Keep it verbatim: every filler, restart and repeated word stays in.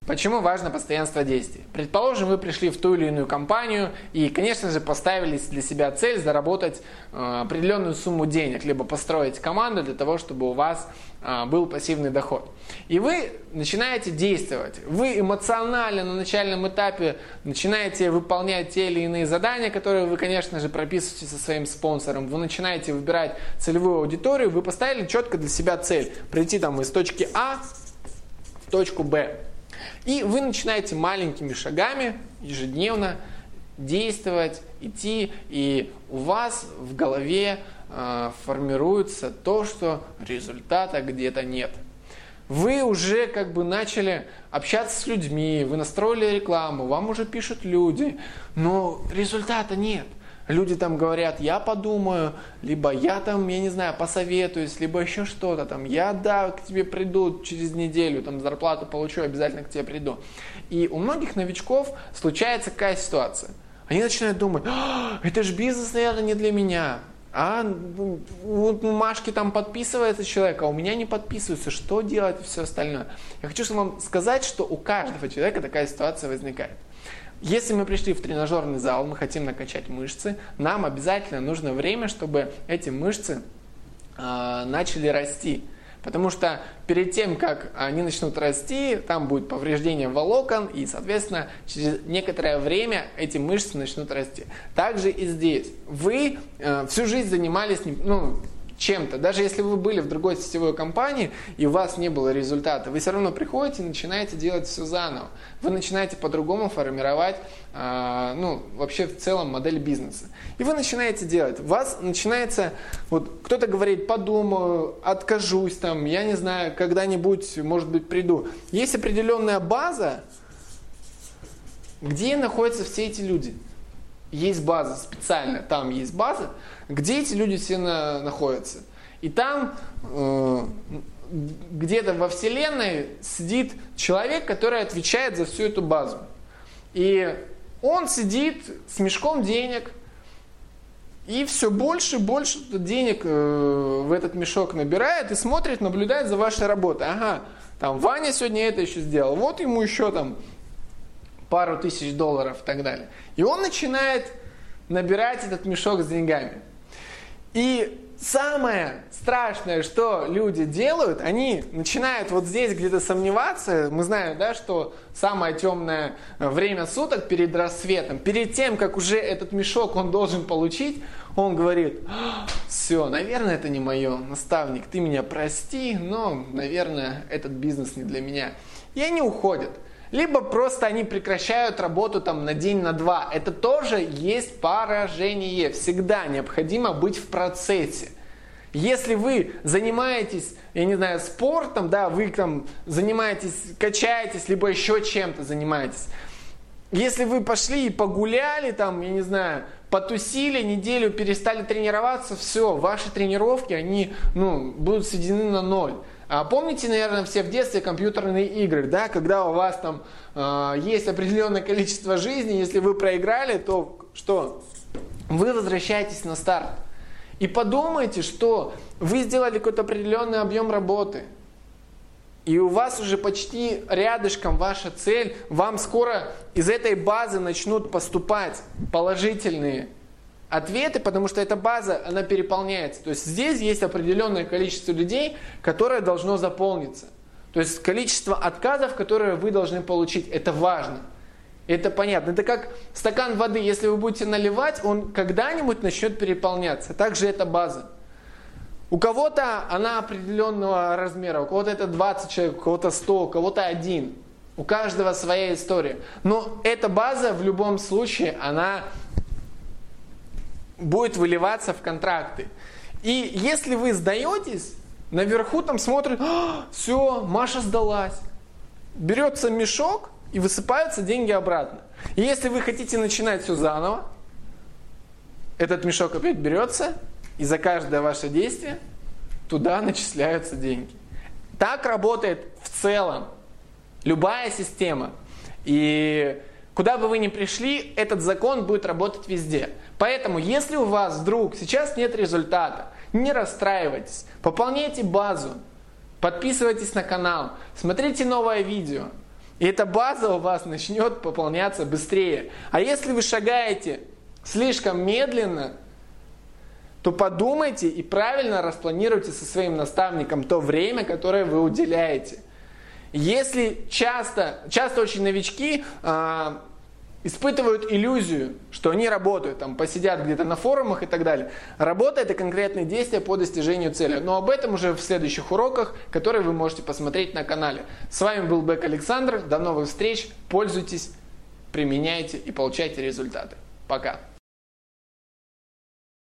Почему важно постоянство действий? Предположим, вы пришли в ту или иную компанию и, конечно же, поставили для себя цель заработать э, определенную сумму денег, либо построить команду для того, чтобы у вас э, был пассивный доход. И вы начинаете действовать. Вы эмоционально на начальном этапе начинаете выполнять те или иные задания, которые вы, конечно же, прописываете со своим спонсором. Вы начинаете выбирать целевую аудиторию. Вы поставили четко для себя цель прийти там из точки А в точку Б. И вы начинаете маленькими шагами ежедневно действовать, идти, и у вас в голове э, формируется то, что результата где-то нет. Вы уже как бы начали общаться с людьми, вы настроили рекламу, вам уже пишут люди, но результата нет. Люди там говорят, я подумаю, либо я там, я не знаю, посоветуюсь, либо еще что-то там. Я, да, к тебе приду через неделю, там зарплату получу, обязательно к тебе приду. И у многих новичков случается какая ситуация? Они начинают думать, а, это же бизнес, наверное, не для меня. А вот у Машки там подписывается человек, а у меня не подписывается. Что делать и все остальное? Я хочу вам сказать, что у каждого человека такая ситуация возникает. Если мы пришли в тренажерный зал, мы хотим накачать мышцы, нам обязательно нужно время, чтобы эти мышцы э, начали расти. Потому что перед тем, как они начнут расти, там будет повреждение волокон, и, соответственно, через некоторое время эти мышцы начнут расти. Также и здесь. Вы э, всю жизнь занимались, ну, чем-то. Даже если вы были в другой сетевой компании и у вас не было результата, вы все равно приходите и начинаете делать все заново. Вы начинаете по-другому формировать, э, ну, вообще в целом модель бизнеса. И вы начинаете делать. У вас начинается, вот кто-то говорит, подумаю, откажусь, там, я не знаю, когда-нибудь, может быть, приду. Есть определенная база, где находятся все эти люди. Есть база специально, там есть база, где эти люди все на, находятся. И там э, где-то во Вселенной сидит человек, который отвечает за всю эту базу. И он сидит с мешком денег, и все больше и больше денег э, в этот мешок набирает и смотрит, наблюдает за вашей работой. Ага, там Ваня сегодня это еще сделал, вот ему еще там пару тысяч долларов и так далее. И он начинает набирать этот мешок с деньгами. И самое страшное, что люди делают, они начинают вот здесь где-то сомневаться. Мы знаем, да, что самое темное время суток перед рассветом, перед тем, как уже этот мешок он должен получить, он говорит, все, наверное, это не мое, наставник, ты меня прости, но, наверное, этот бизнес не для меня. И они уходят. Либо просто они прекращают работу там на день, на два. Это тоже есть поражение. Всегда необходимо быть в процессе. Если вы занимаетесь, я не знаю, спортом, да, вы там занимаетесь, качаетесь, либо еще чем-то занимаетесь. Если вы пошли и погуляли, там, я не знаю, потусили, неделю перестали тренироваться, все, ваши тренировки, они, ну, будут сведены на ноль. А помните, наверное, все в детстве компьютерные игры, да, когда у вас там э, есть определенное количество жизней, если вы проиграли, то что? Вы возвращаетесь на старт. И подумайте, что вы сделали какой-то определенный объем работы. И у вас уже почти рядышком ваша цель. Вам скоро из этой базы начнут поступать положительные ответы, потому что эта база, она переполняется. То есть здесь есть определенное количество людей, которое должно заполниться. То есть количество отказов, которые вы должны получить, это важно. Это понятно. Это как стакан воды, если вы будете наливать, он когда-нибудь начнет переполняться. Также это база. У кого-то она определенного размера, у кого-то это двадцать человек, у кого-то сто, у кого-то один. У каждого своя история. Но эта база в любом случае, она будет выливаться в контракты. И если вы сдаетесь, наверху там смотрят, а, все, Маша сдалась. Берется мешок и высыпаются деньги обратно. И если вы хотите начинать все заново, этот мешок опять берется, и за каждое ваше действие туда начисляются деньги. Так работает в целом любая система. И куда бы вы ни пришли, этот закон будет работать везде. Поэтому, если у вас вдруг сейчас нет результата, не расстраивайтесь, пополняйте базу, подписывайтесь на канал, смотрите новое видео. И эта база у вас начнет пополняться быстрее. А если вы шагаете слишком медленно, то подумайте и правильно распланируйте со своим наставником то время, которое вы уделяете. Если часто, часто очень новички э, испытывают иллюзию, что они работают, там, посидят где-то на форумах и так далее. Работа – это конкретные действия по достижению цели. Но об этом уже в следующих уроках, которые вы можете посмотреть на канале. С вами был Бек Александр. До новых встреч. Пользуйтесь, применяйте и получайте результаты. Пока.